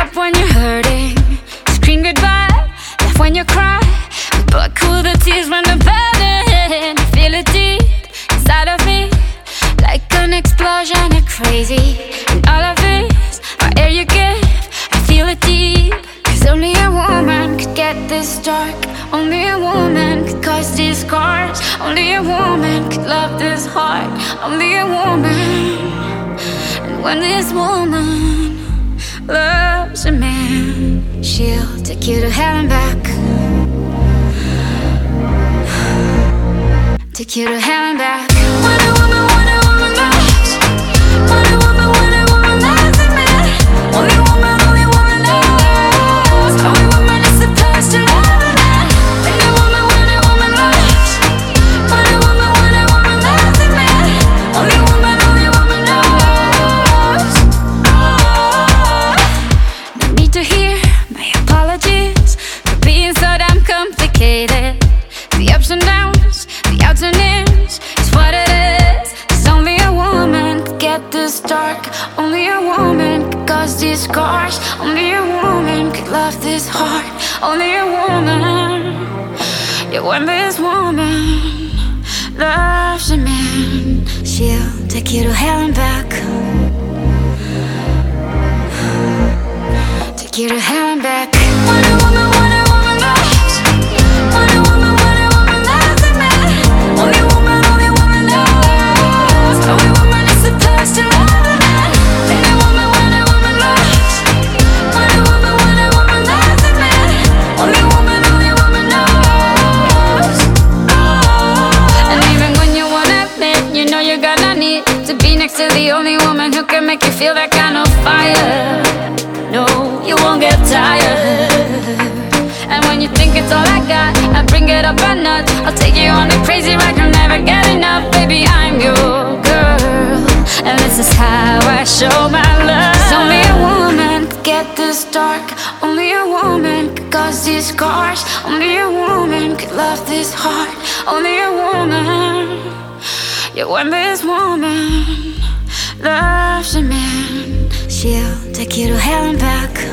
up when you're hurting, scream goodbye, laugh when you cry, but cool the tears when the burden. Feel it deep inside of me, like an explosion of crazy. And all of this, my air you give, I feel it deep. Cause only a woman could get this dark. Only a woman could cause these scars. Only a woman could love this hard. Only a woman. And when this woman loves a man, she'll take you to hell and back. Take you to hell and back. When a woman loves, when a woman loves a man, only woman knows. Only woman is supposed to love a man. When a woman loves, when a woman loves a man, only woman knows. No need to hear my apologies for being so damn complicated. The ups and downs, the outs and ins, is what it is. Cause only a woman could get this dark. Only a woman could cause these scars. Only a woman could love this hard. Only a woman. Yeah, when this woman loves a man, she'll take you to hell and back. Take you to hell and back. When a woman loves, when a woman loves a man, only woman knows. Only woman is supposed to love a man. When a woman loves, when a woman loves a man, only woman knows. And even when you wanna admit, you know you're gonna need to be next to the only woman who can make you feel that kind of fire. No, you won't get tired. And when you think it's all I got, I bring it up a notch. I'll take you on a crazy ride, you'll never get enough. Baby, I'm your girl, and this is how I show my love. 'Cause only a woman could get this dark. Only a woman could cause these scars. Only a woman could love this hard. Only a woman. Yeah, when this woman loves a man, she'll take you to hell and back.